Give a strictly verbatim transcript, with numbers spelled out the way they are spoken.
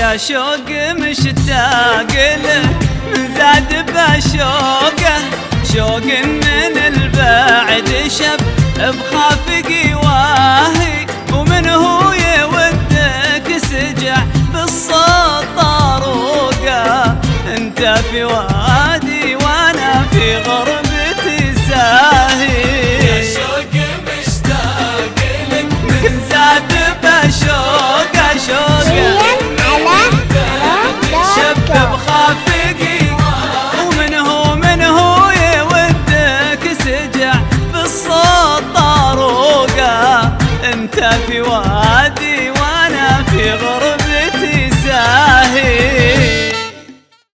يا شوق مشتاق له من زاد بشوقه، شوق من البعد شب بخافق واهي، ومن